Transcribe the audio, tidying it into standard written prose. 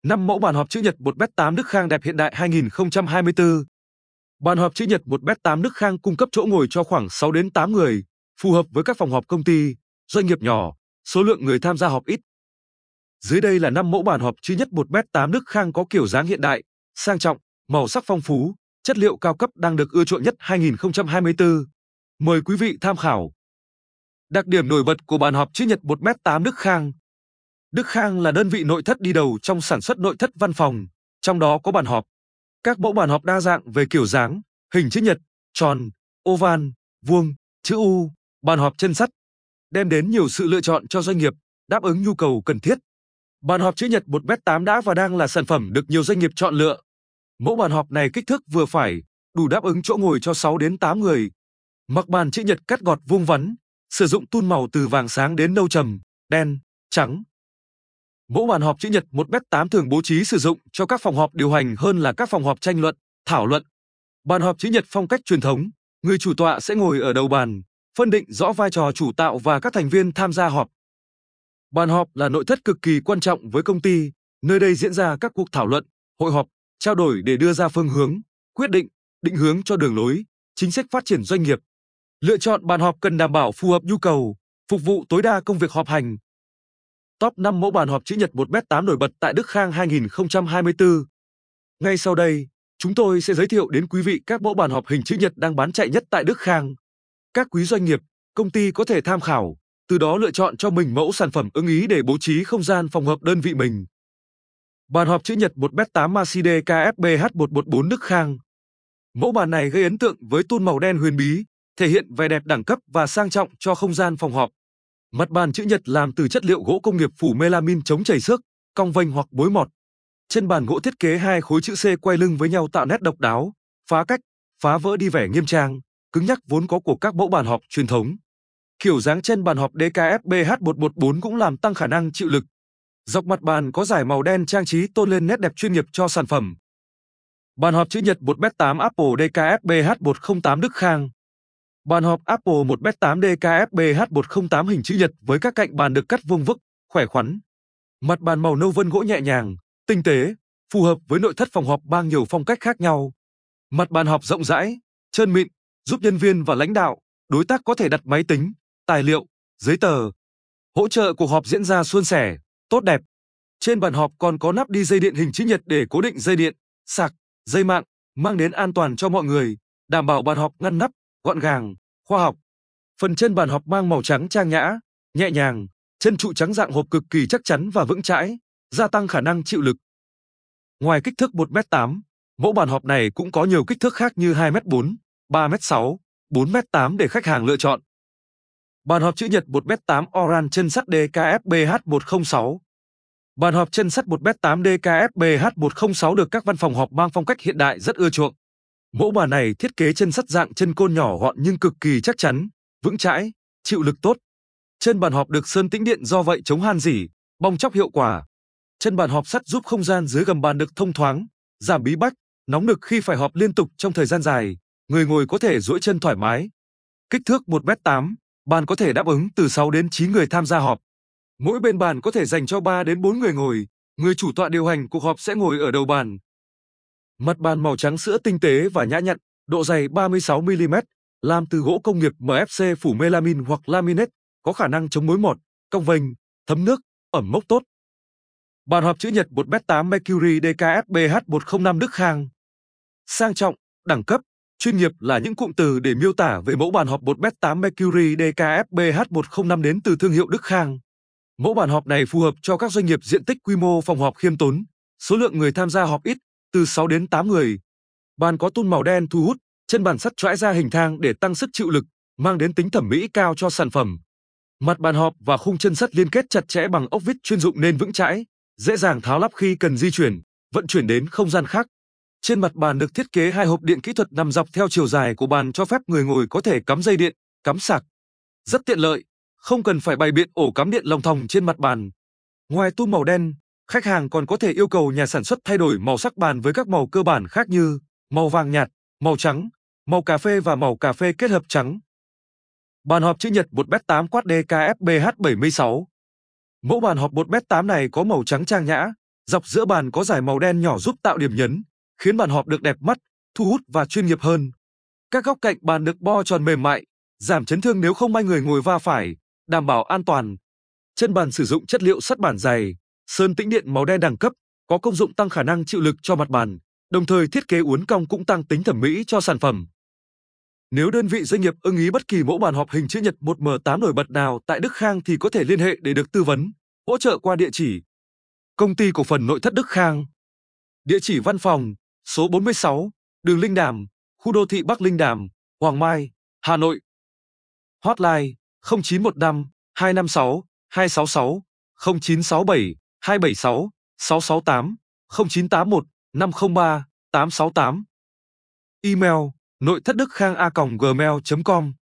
5 mẫu bàn họp chữ nhật 1m8 Đức Khang đẹp hiện đại 2024. Bàn họp chữ nhật 1m8 Đức Khang cung cấp chỗ ngồi cho khoảng 6 đến 8 người, phù hợp với các phòng họp công ty, doanh nghiệp nhỏ, số lượng người tham gia họp ít. Dưới đây là 5 mẫu bàn họp chữ nhật 1m8 Đức Khang có kiểu dáng hiện đại, sang trọng, màu sắc phong phú, chất liệu cao cấp đang được ưa chuộng nhất 2024. Mời quý vị tham khảo. Đặc điểm nổi bật của bàn họp chữ nhật 1m8 Đức Khang. Đức Khang là đơn vị nội thất đi đầu trong sản xuất nội thất văn phòng, trong đó có bàn họp. Các mẫu bàn họp đa dạng về kiểu dáng, hình chữ nhật, tròn, oval, vuông, chữ U, bàn họp chân sắt, đem đến nhiều sự lựa chọn cho doanh nghiệp, đáp ứng nhu cầu cần thiết. Bàn họp chữ nhật 1m8 đã và đang là sản phẩm được nhiều doanh nghiệp chọn lựa. Mẫu bàn họp này kích thước vừa phải, đủ đáp ứng chỗ ngồi cho 6 đến 8 người. Mặt bàn chữ nhật cắt gọt vuông vắn, sử dụng tone màu từ vàng sáng đến nâu trầm, đen, trắng. Mẫu bàn họp chữ nhật 1m8 thường bố trí sử dụng cho các phòng họp điều hành hơn là các phòng họp tranh luận, thảo luận. Bàn họp chữ nhật phong cách truyền thống, người chủ tọa sẽ ngồi ở đầu bàn, phân định rõ vai trò chủ tạo và các thành viên tham gia họp. Bàn họp là nội thất cực kỳ quan trọng với công ty, nơi đây diễn ra các cuộc thảo luận, hội họp, trao đổi để đưa ra phương hướng, quyết định, định hướng cho đường lối, chính sách phát triển doanh nghiệp. Lựa chọn bàn họp cần đảm bảo phù hợp nhu cầu, phục vụ tối đa công việc họp hành. Top 5 mẫu bàn họp chữ nhật 1m8 nổi bật tại Đức Khang 2024. Ngay sau đây, chúng tôi sẽ giới thiệu đến quý vị các mẫu bàn họp hình chữ nhật đang bán chạy nhất tại Đức Khang. Các quý doanh nghiệp, công ty có thể tham khảo, từ đó lựa chọn cho mình mẫu sản phẩm ưng ý để bố trí không gian phòng hợp đơn vị mình. Bàn họp chữ nhật 1m8 Mercedes KFBH114 Đức Khang. Mẫu bàn này gây ấn tượng với tone màu đen huyền bí, thể hiện vẻ đẹp đẳng cấp và sang trọng cho không gian phòng họp. Mặt bàn chữ nhật làm từ chất liệu gỗ công nghiệp phủ melamin chống chảy xước, cong vênh hoặc bối mọt. Trên bàn gỗ thiết kế hai khối chữ C quay lưng với nhau tạo nét độc đáo, phá cách, phá vỡ đi vẻ nghiêm trang, cứng nhắc vốn có của các mẫu bàn họp truyền thống. Kiểu dáng trên bàn họp DKFBH114 cũng làm tăng khả năng chịu lực. Dọc mặt bàn có dải màu đen trang trí tôn lên nét đẹp chuyên nghiệp cho sản phẩm. Bàn họp chữ nhật 1m8 Apple DKFBH108 Đức Khang. Bàn họp Apple 1m8 DKFBH108 hình chữ nhật với các cạnh bàn được cắt vuông vức, khỏe khoắn. Mặt bàn màu nâu vân gỗ nhẹ nhàng, tinh tế, phù hợp với nội thất phòng họp mang nhiều phong cách khác nhau. Mặt bàn họp rộng rãi, trơn mịn, giúp nhân viên và lãnh đạo, đối tác có thể đặt máy tính, tài liệu, giấy tờ. Hỗ trợ cuộc họp diễn ra suôn sẻ, tốt đẹp. Trên bàn họp còn có nắp đi dây điện hình chữ nhật để cố định dây điện, sạc, dây mạng, mang đến an toàn cho mọi người, đảm bảo bàn họp ngăn nắp, gọn gàng, khoa học. Phần trên bàn họp mang màu trắng trang nhã, nhẹ nhàng, chân trụ trắng dạng hộp cực kỳ chắc chắn và vững chãi, gia tăng khả năng chịu lực. Ngoài kích thước 1m8, mẫu bàn họp này cũng có nhiều kích thước khác như 2m4, 3m6, 4m8 để khách hàng lựa chọn. Bàn họp chữ nhật 1m8 Oran chân sắt DKFBH106. Bàn họp chân sắt 1m8 DKFBH106 được các văn phòng họp mang phong cách hiện đại rất ưa chuộng. Mẫu bàn này thiết kế chân sắt dạng chân côn nhỏ gọn nhưng cực kỳ chắc chắn, vững chãi, chịu lực tốt. Chân bàn họp được sơn tĩnh điện do vậy chống han rỉ, bong tróc hiệu quả. Chân bàn họp sắt giúp không gian dưới gầm bàn được thông thoáng, giảm bí bách, nóng nực khi phải họp liên tục trong thời gian dài, người ngồi có thể duỗi chân thoải mái. Kích thước 1m8, bàn có thể đáp ứng từ 6 đến 9 người tham gia họp. Mỗi bên bàn có thể dành cho 3 đến 4 người ngồi, người chủ tọa điều hành cuộc họp sẽ ngồi ở đầu bàn. Mặt bàn màu trắng sữa tinh tế và nhã nhặn, độ dày 36mm, làm từ gỗ công nghiệp MFC phủ melamin hoặc laminate, có khả năng chống mối mọt, cong vênh, thấm nước, ẩm mốc tốt. Bàn họp chữ nhật 1m8 Mercury DKFBH105 Đức Khang. Sang trọng, đẳng cấp, chuyên nghiệp là những cụm từ để miêu tả về mẫu bàn họp 1m8 Mercury DKFBH105 đến từ thương hiệu Đức Khang. Mẫu bàn họp này phù hợp cho các doanh nghiệp diện tích quy mô phòng họp khiêm tốn, số lượng người tham gia họp ít, từ 6 đến 8 người. Bàn có tone màu đen thu hút, chân bàn sắt chõi ra hình thang để tăng sức chịu lực, mang đến tính thẩm mỹ cao cho sản phẩm. Mặt bàn họp và khung chân sắt liên kết chặt chẽ bằng ốc vít chuyên dụng nên vững chãi, dễ dàng tháo lắp khi cần di chuyển, vận chuyển đến không gian khác. Trên mặt bàn được thiết kế hai hộp điện kỹ thuật nằm dọc theo chiều dài của bàn cho phép người ngồi có thể cắm dây điện, cắm sạc. Rất tiện lợi, không cần phải bày biện ổ cắm điện lòng thòng trên mặt bàn. Ngoài tone màu đen, khách hàng còn có thể yêu cầu nhà sản xuất thay đổi màu sắc bàn với các màu cơ bản khác như màu vàng nhạt, màu trắng, màu cà phê và màu cà phê kết hợp trắng. Bàn họp chữ nhật 1m8 Quad DKFBH76. Mẫu bàn họp 1m8 này có màu trắng trang nhã, Dọc giữa bàn có dải màu đen nhỏ giúp tạo điểm nhấn, khiến bàn họp được đẹp mắt, thu hút và chuyên nghiệp hơn. Các góc cạnh bàn được bo tròn mềm mại, giảm chấn thương nếu không may người ngồi va phải, đảm bảo an toàn. Chân bàn sử dụng chất liệu sắt bản dày, sơn tĩnh điện màu đen đẳng cấp, có công dụng tăng khả năng chịu lực cho mặt bàn, đồng thời thiết kế uốn cong cũng tăng tính thẩm mỹ cho sản phẩm. Nếu đơn vị doanh nghiệp ưng ý bất kỳ mẫu bàn họp hình chữ nhật 1M8 nổi bật nào tại Đức Khang thì có thể liên hệ để được tư vấn, hỗ trợ qua địa chỉ Công ty Cổ phần Nội thất Đức Khang. Địa chỉ văn phòng, số 46, đường Linh Đàm, khu đô thị Bắc Linh Đàm, Hoàng Mai, Hà Nội. Hotline 0915 256 266, 0967 276 668, 0981 503 868. Email nội thất đức khang a.gmail.com